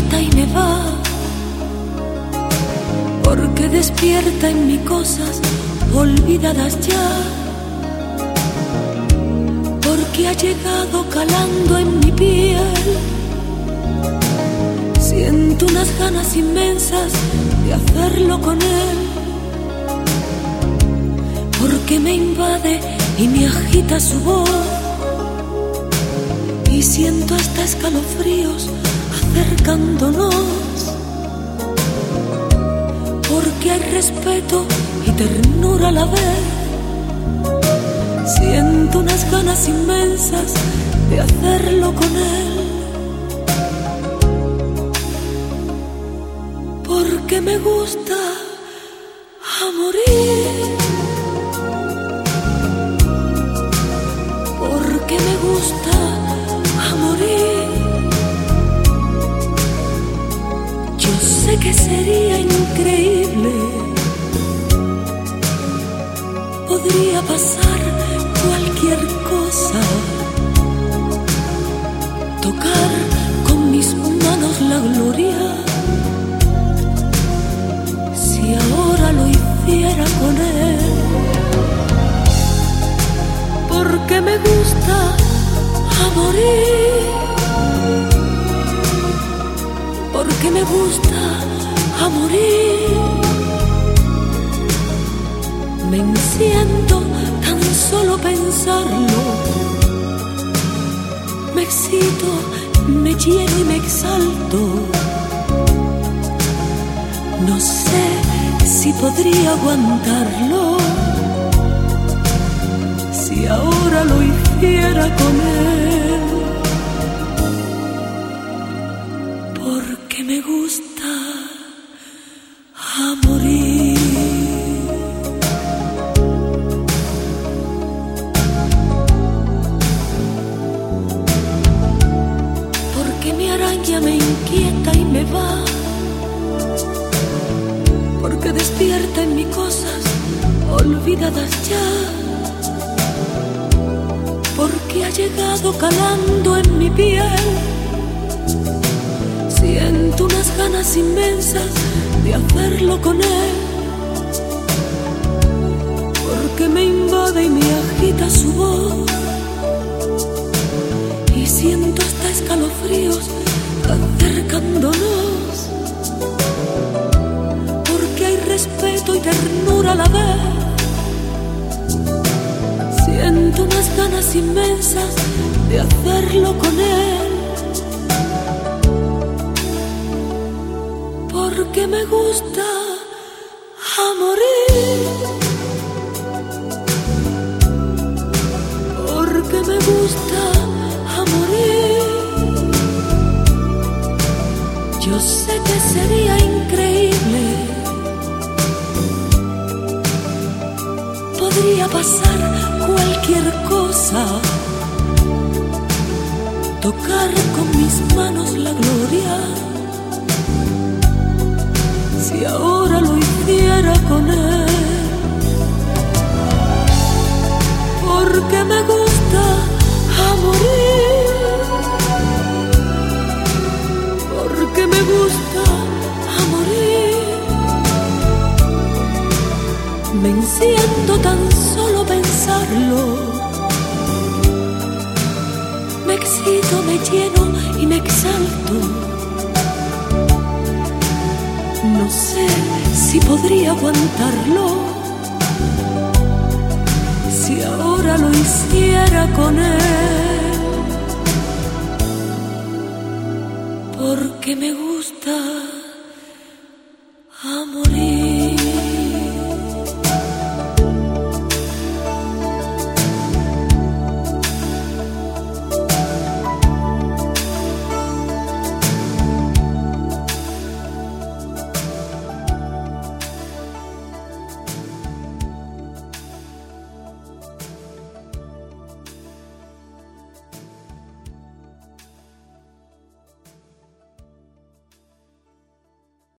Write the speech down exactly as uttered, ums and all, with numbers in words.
inquieta y me va, porque despierta en mí cosas olvidadas ya, porque ha llegado calando en mi piel. Siento unas ganas inmensas de hacerlo con él, porque me invade y me agita su voz, y siento hasta escalofríos acercándonos, porque hay respeto y ternura a la vez. Siento unas ganas inmensas de hacerlo con él, porque me gusta a morir, porque me gusta a morir. Yo sé que sería increíble, podría pasar cualquier cosa, tocar con mis manos la gloria, si ahora lo hiciera con él, porque me gusta a morir, porque me gusta a morir. Me enciendo tan solo pensarlo, me excito, me lleno y me exalto. No sé si podría aguantarlo, si ahora lo hiciera con él, porque me gusta a morir. Porque mi araña me inquieta y me va, porque despierta en mí cosas olvidadas ya, porque ha llegado calando en mi piel. Siento unas ganas inmensas de hacerlo con él, porque me invade y me agita su voz, y siento hasta escalofríos acercándonos, porque hay respeto y ternura a la vez. Siento unas ganas inmensas de hacerlo con él, porque me gusta a morir, porque me gusta a morir. Yo sé que sería increíble, podría pasar cualquier cosa, tocar con mis manos la gloria, si ahora lo hiciera con él, porque me gusta a morir, porque me gusta a morir. Me enciendo tan solo pensarlo, me excito, me lleno y me exalto. No sé si podría aguantarlo, si ahora lo hiciera con él, porque me gusta a morir.